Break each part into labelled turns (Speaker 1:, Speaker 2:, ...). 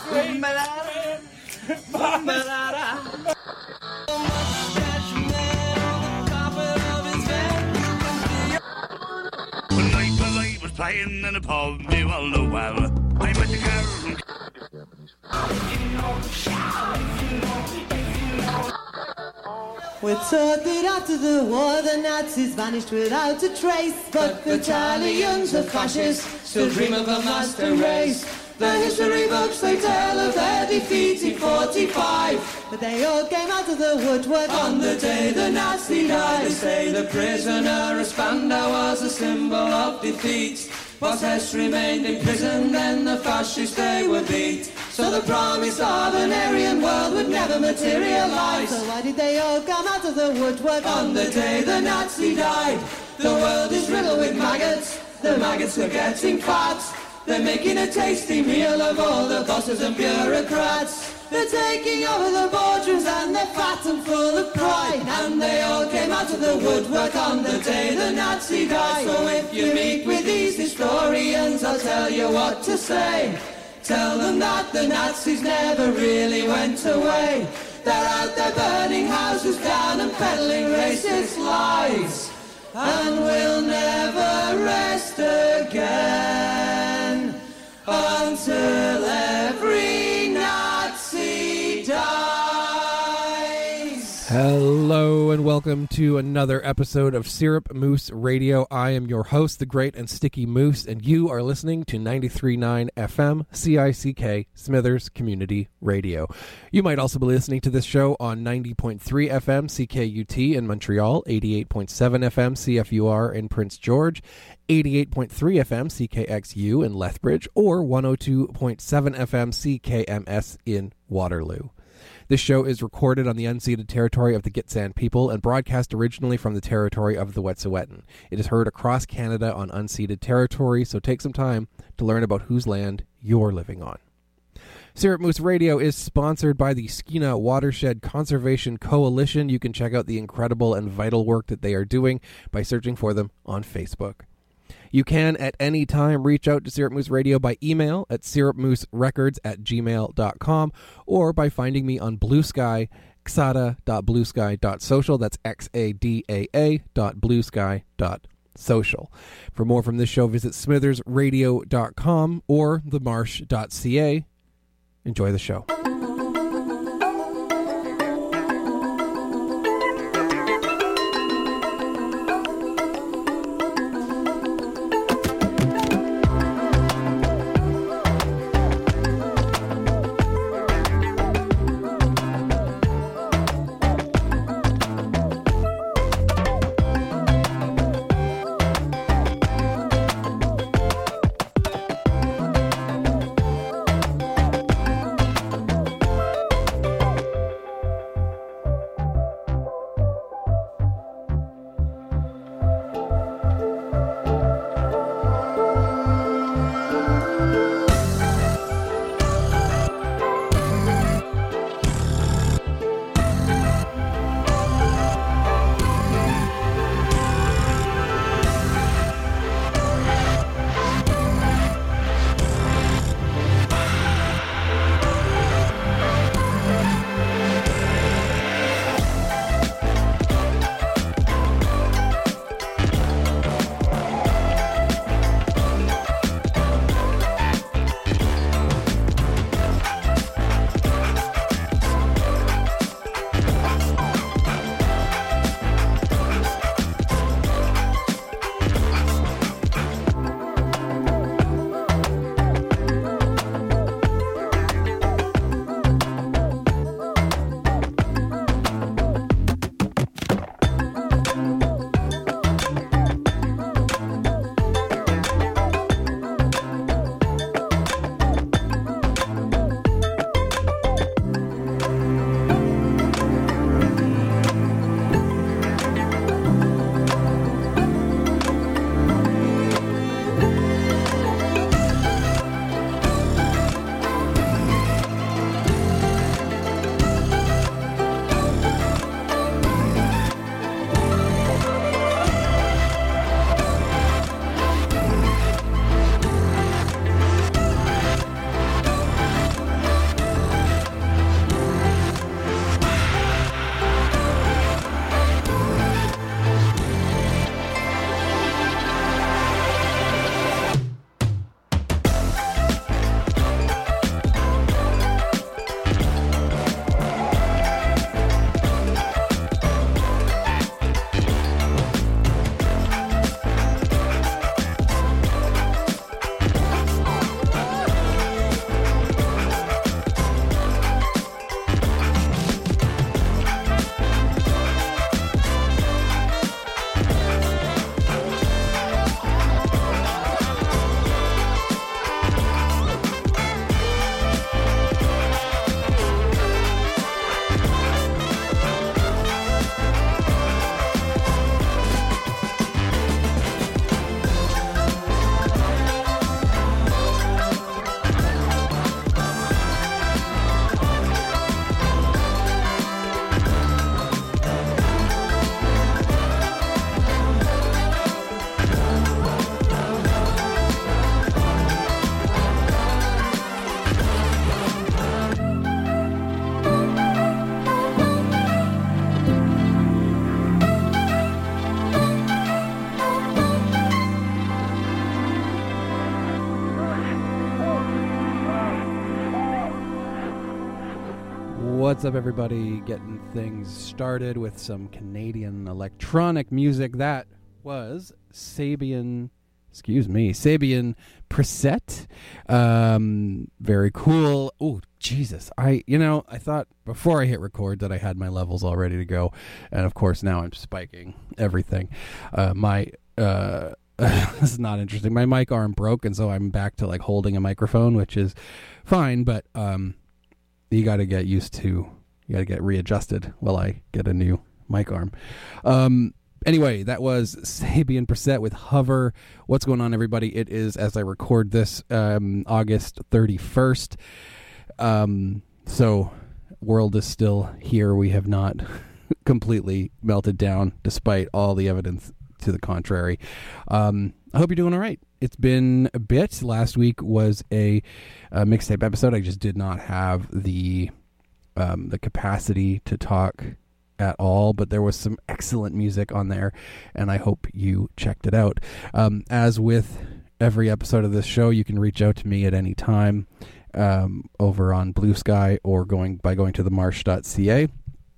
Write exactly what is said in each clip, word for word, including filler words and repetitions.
Speaker 1: When Maple Light was playing in a pub, me well know well. I met the girl from...
Speaker 2: We're taught that after the war the Nazis vanished without a trace, but the Italians, the fascists, still dream of a master race. The history books, they tell of their defeat in forty-five, but they all came out of the woodwork on the day the Nazi died. They say the prisoner, a Spandau, was a symbol of defeat. Whilst Hess remained in prison, then the fascists they were beat. So the promise of an Aryan world would never materialize. So why did they all come out of the woodwork on the day the Nazi died? The world is riddled with maggots, the maggots are getting fat. They're making a tasty meal of all the bosses and bureaucrats. They're taking over the boardrooms and they're fat and full of pride. And they all came out of the woodwork on the day the Nazi died. So if you meet with these historians, I'll tell you what to say. Tell them that the Nazis never really went away. They're out there burning houses down and peddling racist lies. And we'll never rest again until every Nazi dies.
Speaker 3: Hello and welcome to another episode of Syrup Moose Radio. I am your host, the great and sticky Moose, and you are listening to ninety-three point nine F M C I C K Smithers Community Radio. You might also be listening to this show on ninety point three F M C K U T in Montreal, eighty-eight point seven F M C F U R in Prince George, eighty-eight point three F M C K X U in Lethbridge, or one oh two point seven F M C K M S in Waterloo. This show is recorded on the unceded territory of the Gitxsan people and broadcast originally from the territory of the Wet'suwet'en. It is heard across Canada on unceded territory, so take some time to learn about whose land you're living on. Syrup Moose Radio is sponsored by the Skeena Watershed Conservation Coalition. You can check out the incredible and vital work that they are doing by searching for them on Facebook. You can at any time reach out to Syrup Moose Radio by email at syrupmooserecords at gmail dot com or by finding me on Blue Sky, xada dot blue sky dot social. That's X A D A A dot blue sky dot social. For more from this show, visit smithers radio dot com or the marsh dot c a. Enjoy the show. What's up, everybody? Getting things started with some Canadian electronic music. That was Sabian, excuse me, Sabian Preset. Um, very cool. Oh, Jesus. I, you know, I thought before I hit record that I had my levels all ready to go. And of course, now I'm spiking everything. Uh, my, uh, this is not interesting. My mic arm broke, and so I'm back to like holding a microphone, which is fine, but, um, you got to get used to, you got to get readjusted while I get a new mic arm. Um, anyway, that was Sabian Preset with Hover. What's going on, everybody? It is, as I record this, um, August thirty-first. Um, so world is still here. We have not completely melted down, despite all the evidence to the contrary. Um, I hope you're doing all right. It's been a bit. Last week was a, a mixtape episode. I just did not have the um, the capacity to talk at all, but there was some excellent music on there, and I hope you checked it out. Um, as with every episode of this show, you can reach out to me at any time um, over on Blue Sky or going by going to the marsh dot c a.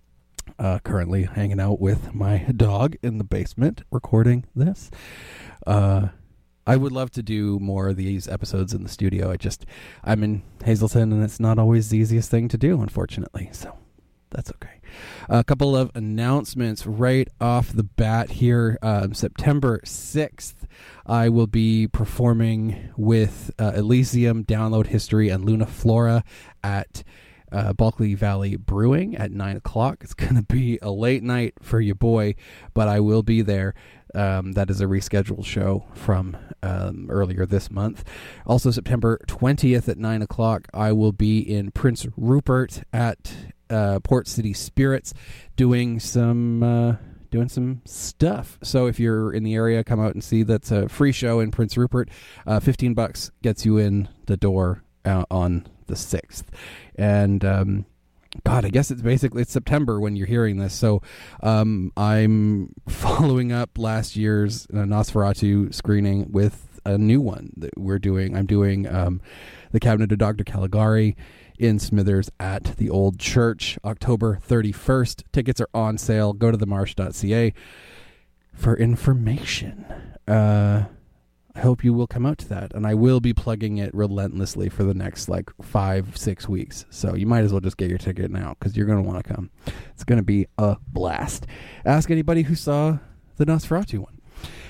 Speaker 3: Uh, currently hanging out with my dog in the basement recording this. Uh, I would love to do more of these episodes in the studio. I just, I'm in Hazleton, and it's not always the easiest thing to do, unfortunately. So that's okay. A couple of announcements right off the bat here. Um, September sixth, I will be performing with uh, Elysium, Download History, and Luna Flora at Uh, Bulkley Valley Brewing at nine o'clock. It's going to be a late night for your boy, but I will be there. Um, that is a rescheduled show from um, earlier this month. Also, September twentieth at nine o'clock, I will be in Prince Rupert at uh, Port City Spirits doing some uh, doing some stuff. So if you're in the area, come out and see. That's a free show in Prince Rupert. Uh, fifteen bucks gets you in the door uh, on the sixth. And um God, I guess it's basically it's September when you're hearing this. So um I'm following up last year's uh, Nosferatu screening with a new one that we're doing. I'm doing um The Cabinet of Doctor Caligari in Smithers at the Old Church, October thirty-first. Tickets are on sale. Go to the marsh dot c a for information. Uh I hope you will come out to that, and I will be plugging it relentlessly for the next like five, six weeks. So you might as well just get your ticket now, because you're going to want to come. It's going to be a blast. Ask anybody who saw the Nosferatu one.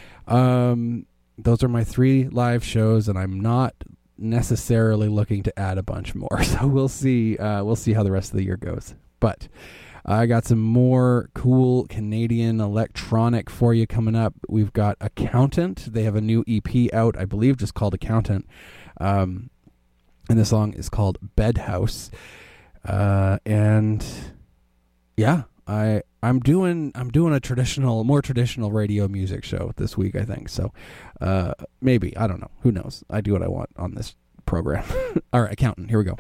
Speaker 3: Um, those are my three live shows, and I'm not necessarily looking to add a bunch more. So we'll see. Uh, we'll see how the rest of the year goes. But I got some more cool Canadian electronic for you coming up. We've got Accountant. They have a new E P out, I believe, just called Accountant. Um, and the song is called Bedhouse. Uh, and yeah, I I'm doing I'm doing a traditional, more traditional radio music show this week, I think. So uh, maybe, I don't know. Who knows? I do what I want on this program. All right, Accountant. Here we go.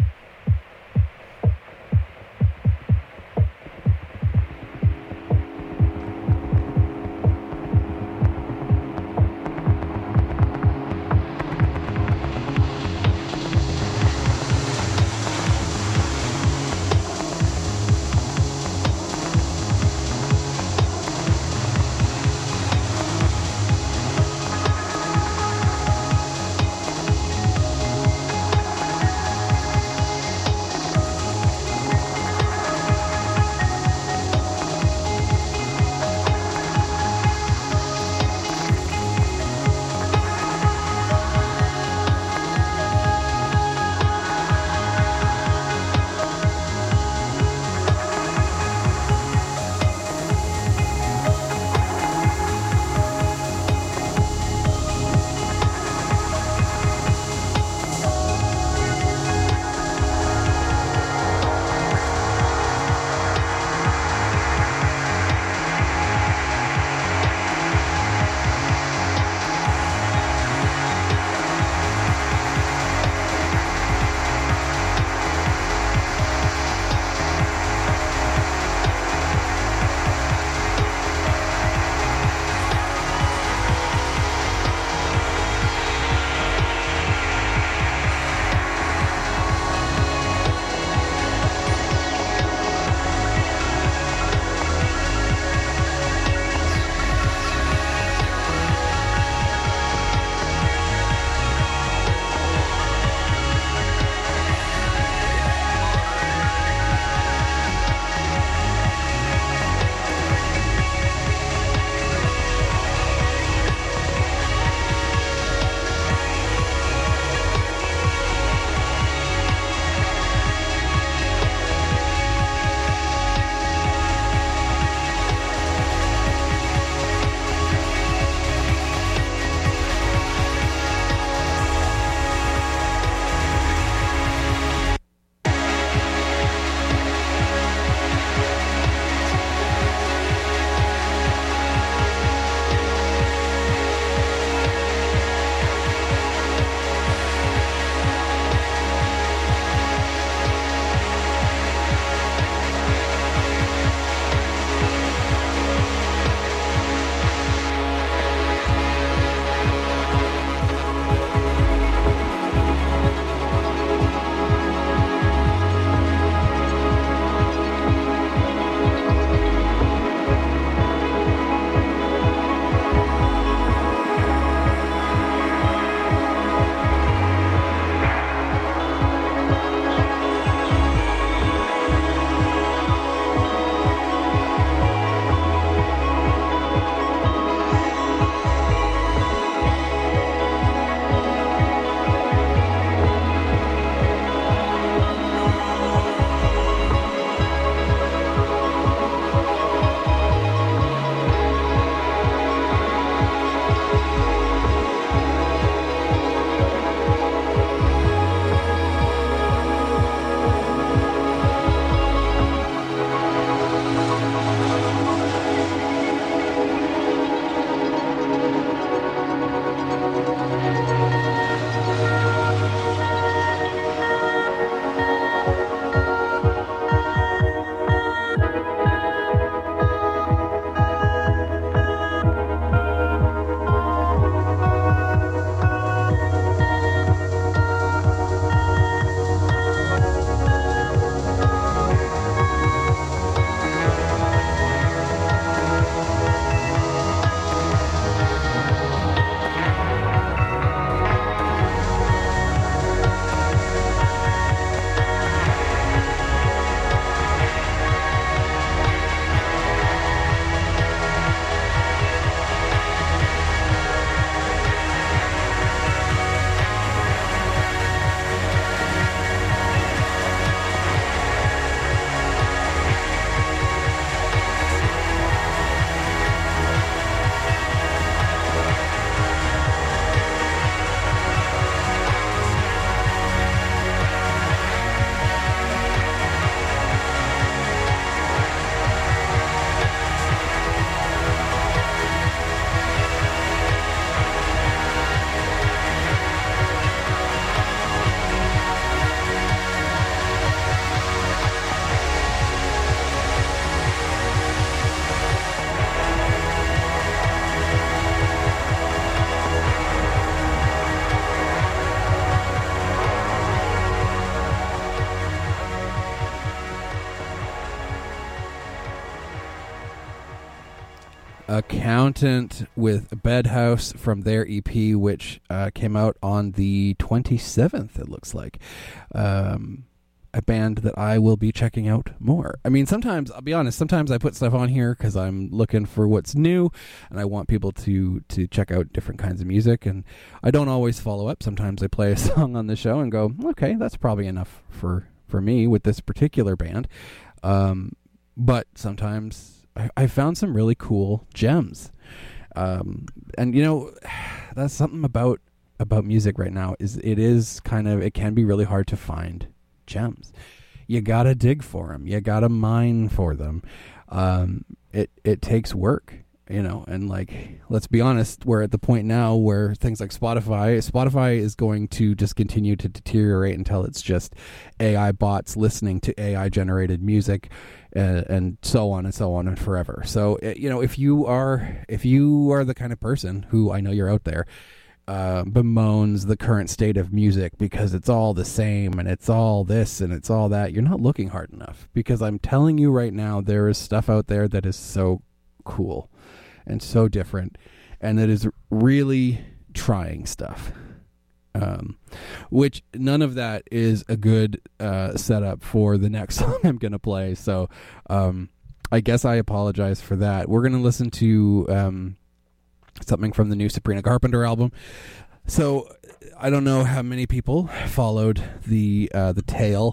Speaker 3: Accountant with Bedhouse from their E P, which uh, came out on the twenty-seventh, it looks like. Um, a band that I will be checking out more. I mean, sometimes, I'll be honest, sometimes I put stuff on here because I'm looking for what's new, and I want people to, to check out different kinds of music, and I don't always follow up. Sometimes I play a song on the show and go, okay, that's probably enough for, for me with this particular band. Um, but sometimes I, I found some really cool gems. Um, and, you know, that's something about about music right now, is it is kind of, it can be really hard to find gems. You gotta dig for them. You gotta mine for them. Um, it it takes work, you know. And like, let's be honest, we're at the point now where things like Spotify, Spotify is going to just continue to deteriorate until it's just A I bots listening to A I generated music, uh, and so on and so on and forever. So you know, if you are if you are the kind of person who, I know you're out there, Uh, bemoans the current state of music because it's all the same and it's all this and it's all that, you're not looking hard enough, because I'm telling you right now, there is stuff out there that is so cool and so different, and that is really trying stuff, um, which none of that is a good uh, setup for the next song I'm going to play. So um, I guess I apologize for that. We're going to listen to um, something from the new Sabrina Carpenter album. So I don't know how many people followed the uh, the tale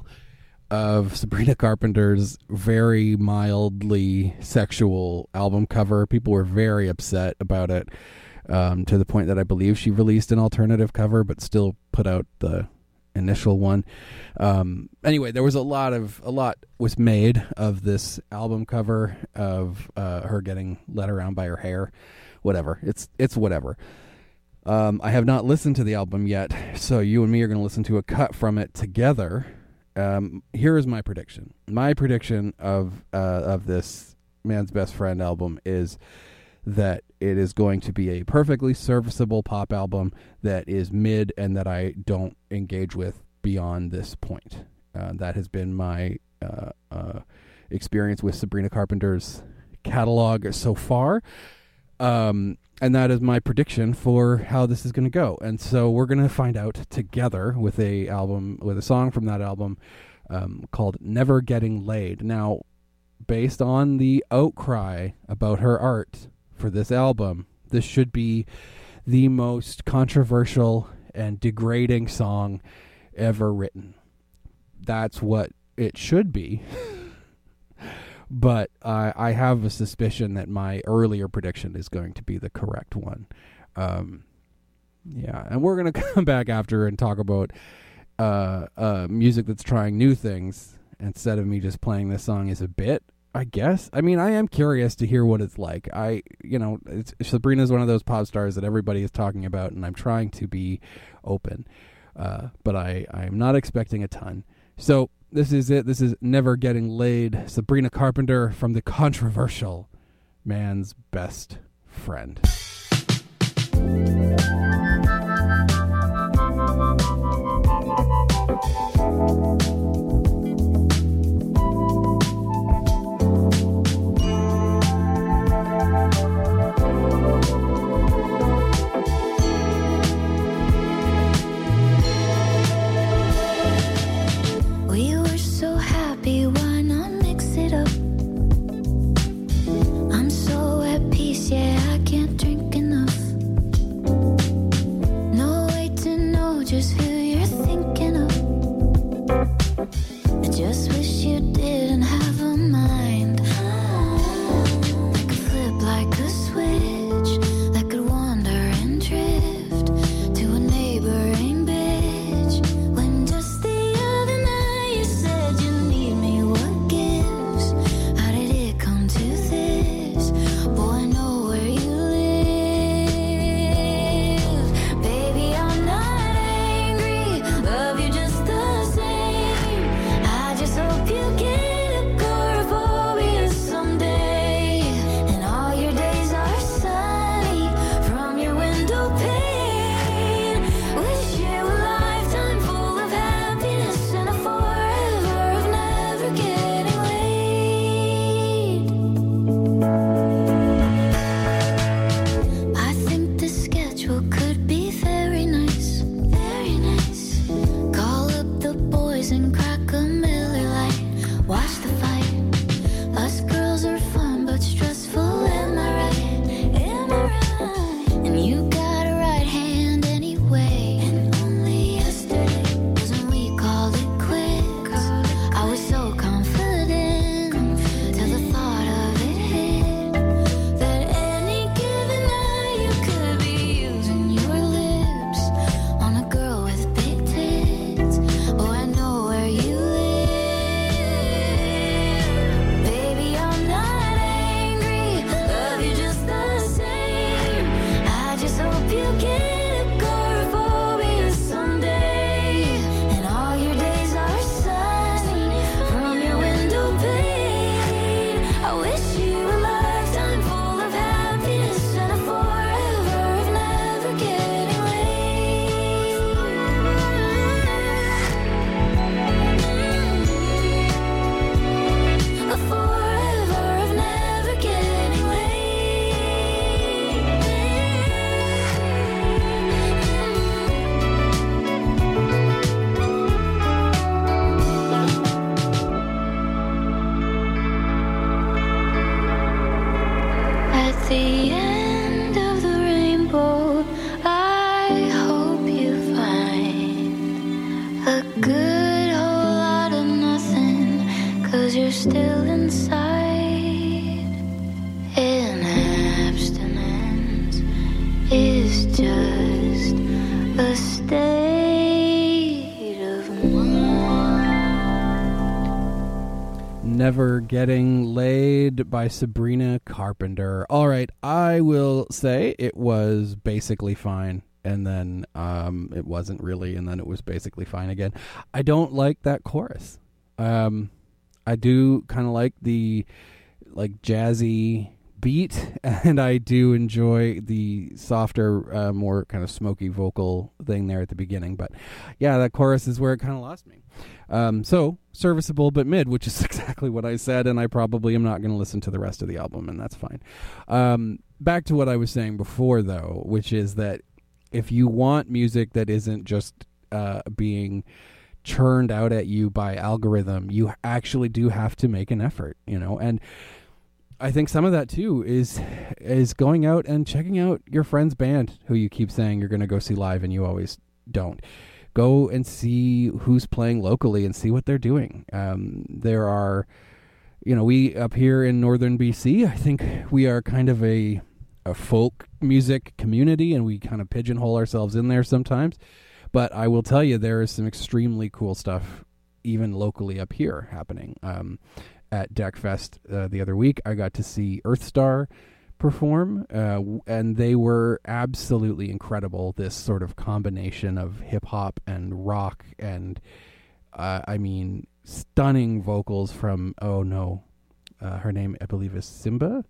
Speaker 3: of Sabrina Carpenter's very mildly sexual album cover. People were very upset about it, um, to the point that I believe she released an alternative cover, but still put out the initial one. Um, anyway, there was a lot of a lot was made of this album cover of uh, her getting led around by her hair. Whatever. It's it's whatever. Um, I have not listened to the album yet, so you and me are going to listen to a cut from it together. Um, here is my prediction. My prediction of uh, of this Man's Best Friend album is that it is going to be a perfectly serviceable pop album that is mid and that I don't engage with beyond this point. Uh, that has been my uh, uh, experience with Sabrina Carpenter's catalog so far. Um, and that is my prediction for how this is going to go. And so we're going to find out together with a album, with a song from that album, um, called Never Getting Laid. Now, based on the outcry about her art for this album, this should be the most controversial and degrading song ever written. That's what it should be. But uh, I have a suspicion that my earlier prediction is going to be the correct one. Um, yeah, and we're going to come back after and talk about uh, uh, music that's trying new things instead of me just playing this song as a bit, I guess. I mean, I am curious to hear what it's like. I, you know, it's, Sabrina's one of those pop stars that everybody is talking about, and I'm trying to be open. Uh, but I, I'm not expecting a ton. So this is it. This is Never Getting Laid. Sabrina Carpenter from the controversial Man's Best Friend.
Speaker 4: Just a Miller Lite. Watch the fight. Us girls are fun but stressful. Am I right? Am I right? And you got a right hand anyway. And only yesterday was when we called it quits. I was so confident till the thought of it hit. That any given night you could be using your lips on a girl with big tits. Oh, I know where you live. Baby, I'm not angry. Love you just the same. I just hope you get agoraphobia someday. And all your days are sunny from your window pane. I wish you a lifetime full of happiness and a forever of never getting late. A forever of never getting At the end of the rainbow, I hope you find a good whole lot of nothing, 'cause you're still inside. And abstinence is just a state of mind.
Speaker 3: Never Getting Laid by Sabrina Carpenter. All right, I will say it was basically fine, and then um, it wasn't really, and then it was basically fine again. I don't like that chorus. Um, I do kind of like the like jazzy beat, and I do enjoy the softer, uh, more kind of smoky vocal thing there at the beginning. But yeah, that chorus is where it kind of lost me. Um, so serviceable but mid, which is exactly what I said, and I probably am not going to listen to the rest of the album, and that's fine. Um, back to what I was saying before, though, which is that if you want music that isn't just uh, being churned out at you by algorithm, you actually do have to make an effort, you know, and I think some of that too is is going out and checking out your friend's band who you keep saying you're going to go see live and you always don't. Go and see who's playing locally and see what they're doing. Um, there are, you know, we up here in northern B C, I think we are kind of a a folk music community, and we kind of pigeonhole ourselves in there sometimes. But I will tell you, there is some extremely cool stuff even locally up here happening. Um, at Deckfest uh, the other week, I got to see Earthstar perform, uh, and they were absolutely incredible. This sort of combination of hip hop and rock, and uh, I mean, stunning vocals from, oh no, uh, her name I believe is Simba,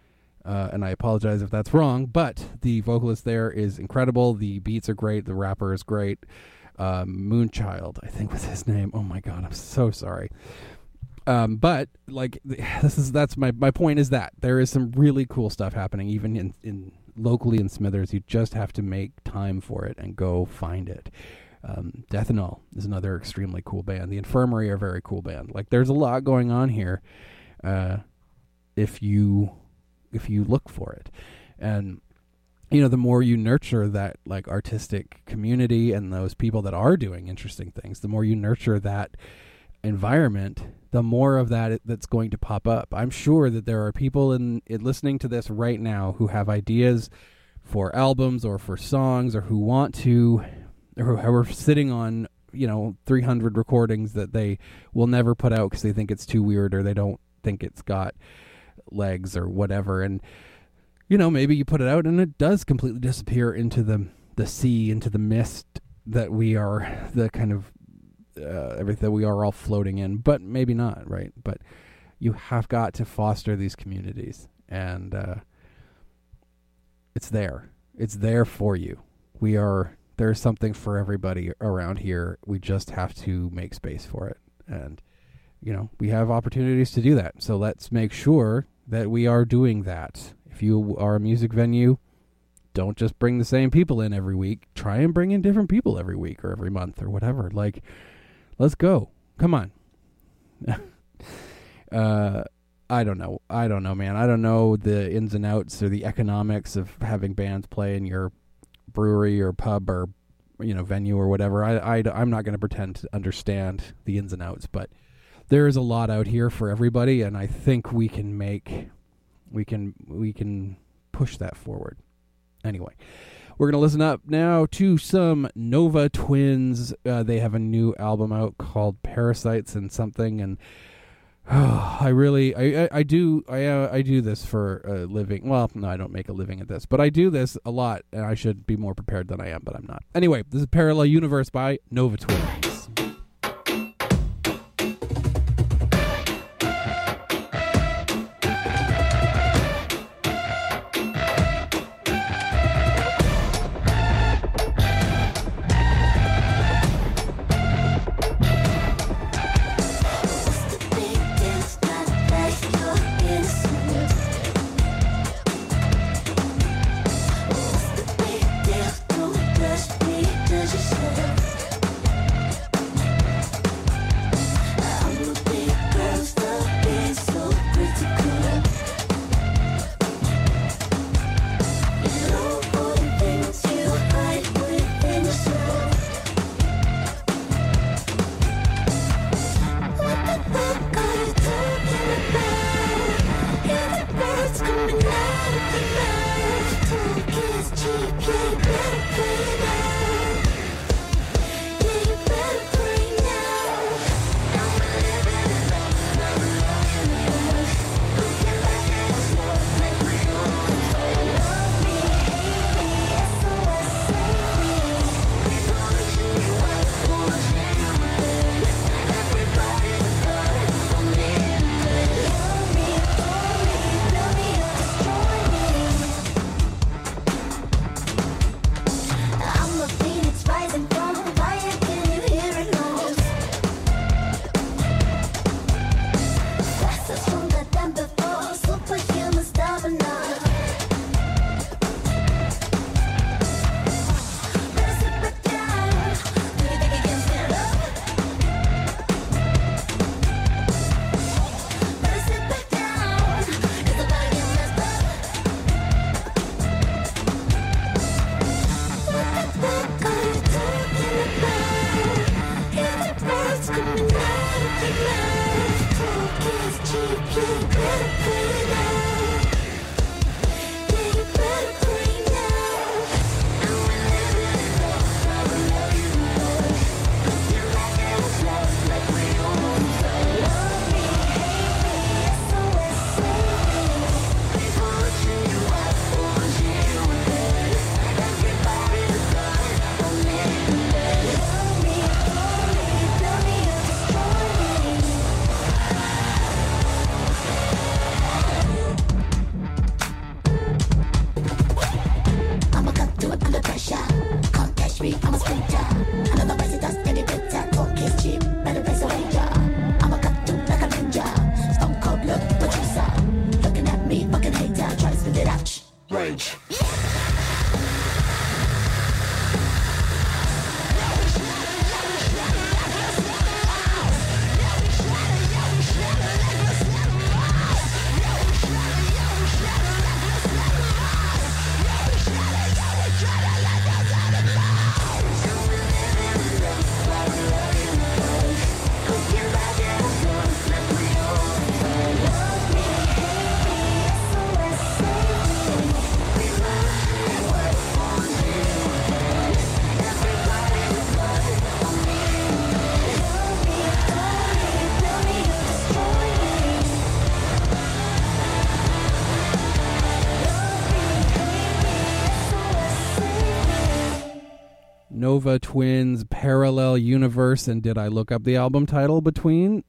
Speaker 3: uh, and I apologize if that's wrong, but the vocalist there is incredible. The beats are great. The rapper is great. Um, Moonchild, I think was his name. Oh my God, I'm so sorry. Um, but like this is that's my my point is that there is some really cool stuff happening even in, in locally in Smithers. You just have to make time for it and go find it. Um, Death and All is another extremely cool band. The Infirmary are a very cool band. Like there's a lot going on here. Uh, if you if you look for it, and you know, the more you nurture that like artistic community and those people that are doing interesting things, the more you nurture that environment, the more of that that's going to pop up. I'm sure that there are people in, in listening to this right now who have ideas for albums or for songs, or who want to, or who are sitting on, you know, three hundred recordings that they will never put out because they think it's too weird, or they don't think it's got legs or whatever. And you know, maybe you put it out and it does completely disappear into the the sea, into the mist that we are, the kind of uh, everything that we are all floating in, but maybe not, right? But you have got to foster these communities, and uh, it's there. It's there for you. We are, there's something for everybody around here. We just have to make space for it. And, you know, we have opportunities to do that. So let's make sure that we are doing that. If you are a music venue, don't just bring the same people in every week. Try and bring in different people every week or every month or whatever. Like, let's go.
Speaker 5: Come on. uh, I don't know. I don't know, man. I don't know the ins and outs or the economics of having bands play in your brewery or pub or, you know, venue or whatever. I, I, I'm not going to pretend to understand the ins and outs, but there is a lot out here for everybody, and I think we can make, we can, we can push that forward. Anyway, we're going to listen up now to some Nova Twins. Uh, they have a new album out called Parasites and something, and oh, I really, I, I, I do, I, uh, I do this for a living. Well, no, I don't make a living at this, but I do this a lot, and I should be more prepared than I am, but I'm not. Anyway, this is Parallel Universe by Nova Twins. Nova Twins, Parallel Universe, and did I look up the album title between